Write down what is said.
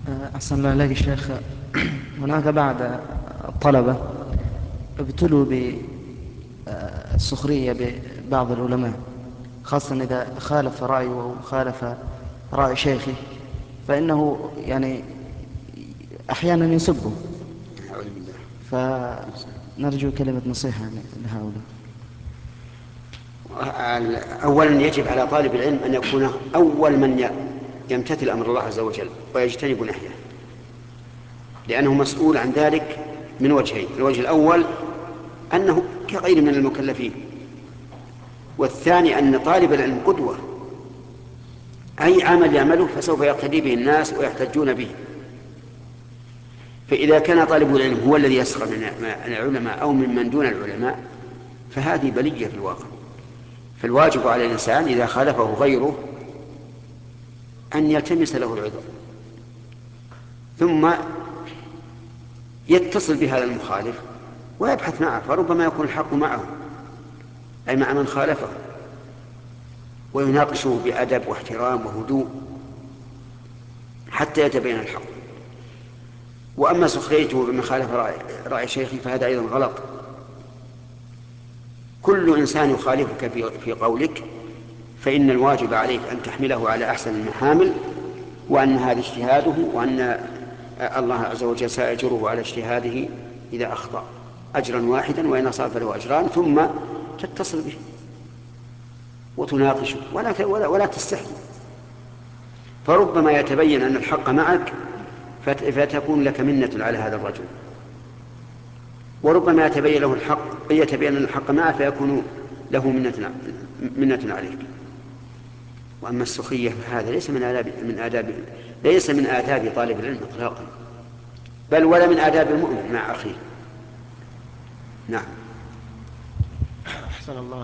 أحسن الله إليك شيخ. هناك بعض الطلبة ابتلوا بالسخرية ببعض العلماء، خاصة إذا خالف رأيه أو خالف رأي شيخه، فإنه يعني أحيانا يسبه. أعوذ بالله. فنرجو كلمة نصيحة لهؤلاء. أولا يجب على طالب العلم أن يكون أول من يمتثل أمر الله عز وجل ويجتنب نهيه، لأنه مسؤول عن ذلك من وجهين: الوجه الأول أنه كغير من المكلفين، والثاني أن طالب العلم قدوة، أي عمل يعمله فسوف يقتدي به الناس ويحتجون به. فإذا كان طالب العلم هو الذي يسخر من العلماء أو من دون العلماء فهذه بلية في الواقع. فالواجب على الإنسان إذا خالفه غيره أن يلتمس له العذر، ثم يتصل بهذا المخالف ويبحث معه، فربما يكون الحق معه أي مع من خالفه، ويناقشه بأدب واحترام وهدوء حتى يتبين الحق. وأما سخريته بمن خالف رأي شيخه فهذا أيضا غلط. كل إنسان يخالفك في قولك فإن الواجب عليك أن تحمله على أحسن المحامل، وأن هذا اجتهاده، وأن الله عز وجل سيأجره على اجتهاده إذا أخطأ أجرا واحدا، وإن أصاب فله أجران، ثم تتصل به وتناقشه ولا تستحي. فربما يتبين أن الحق معك فتكون لك منة على هذا الرجل، وربما يتبين أن الحق معه فيكون له منة عليك. وأما السخرية فهذا ليس من آداب طالب العلم إطلاقا، بل ولا من آداب المؤمن مع أخيه. نعم. أحسن الله